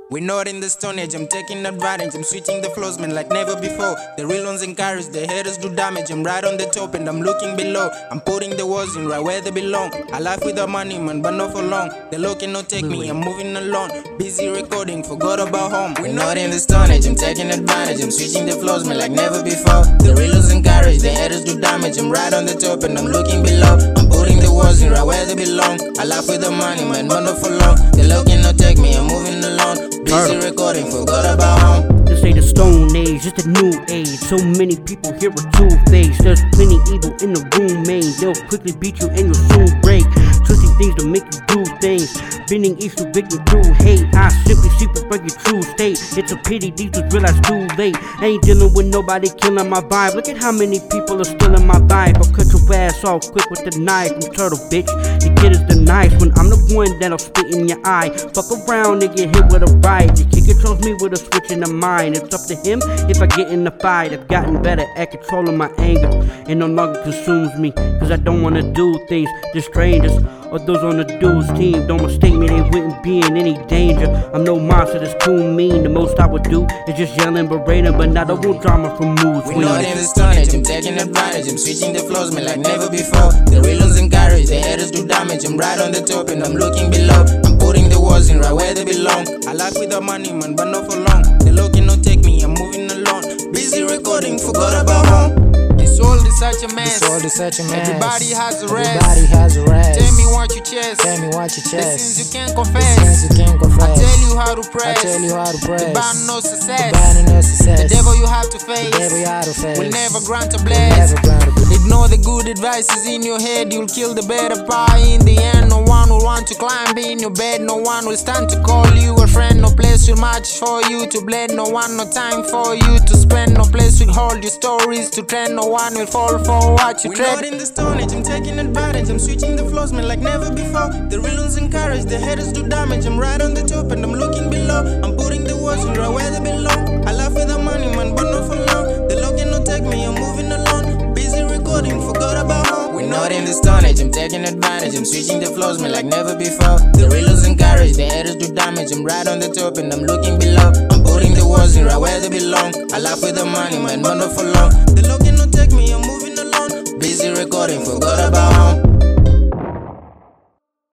We're not in the Stone Age, I'm taking advantage, I'm switching the flows, man, like never before. The real ones encourage, the haters do damage. I'm right on the top and I'm looking below. I'm putting the walls in right where they belong. I laugh with the money, man, but not for long. The law cannot take me, I'm moving alone. Busy recording, forgot about home. We're not in the Stone Age, I'm taking advantage, I'm switching the flows, man, like never before. The real ones encourage, the haters do damage. I'm right on the top and I'm looking below. I'm putting the walls in right where they belong. I laugh with the money, man, but not for long. The law cannot take me, I'm moving alone. Busy recording, forgot about home. This ain't the Stone Age, it's the New Age. So many people here with two-faced. There's plenty evil in the room, man. They'll quickly beat you and you'll soon break. Twisting things to make you do things. Bending each to victim through hate. I simply see perfect your true state. It's a pity these dudes realize too late. I ain't dealing with nobody killing my vibe. Look at how many people are stealing my vibe. I'll cut your ass off quick with the knife. I'm Turtle, bitch. The kid is the knife when I'm the one that'll spit in your eye. Fuck around and get hit with a ride. The kid controls me with a switch in the mind. It's up to him if I get in the fight. I've gotten better at controlling my anger. It no longer consumes me, cause I don't wanna do things to strangers or those on the dude's team. Don't mistake me, they wouldn't be in any danger. I'm no monster that's too mean. The most I would do is just yell and berate him, but not I won't drama from moods. We're not in the Stone Age, I'm taking advantage, I'm switching the flows, man, like never before. The real ones encourage, the haters do damage. I'm right on the top and I'm looking below. I'm putting the walls in right where they belong. I laugh with the money, man, but not for long. The law cannot take me, I'm moving alone. Busy recording, forgot about home. This world is such a mess. Everybody has a rest. Tell me what you chest. The sins you can't confess. I tell you how to press. The band no success. The devil you have to face will never grant a bless. Ignore the good advices in your head. You'll kill the better part. In the end, no one will want to climb in your bed. No one will stand to call you a friend. No place will match for you to blend. No one, no time for you to spend. No place will hold your stories to trend. No one will fall for what you tread. We're not in the Stone Age, I'm taking advantage, I'm switching the flows, man, like never before. The real ones encourage, the haters do damage. I'm right on the top and I'm looking below. I'm putting the walls in right where they belong. I laugh with the money, man, but not for long. The law cannot take me, I'm moving alone. Busy recording, forgot about home. We're not in the Stone Age, I'm taking advantage, I'm switching the flows, man, like never before. The real ones encourage, the haters do damage. I'm right on the top and I'm looking below. I'm putting the walls in right where they belong. I laugh with the money, man, but not for long. The law cannot take me, I'm moving alone. Busy recording, forgot about home.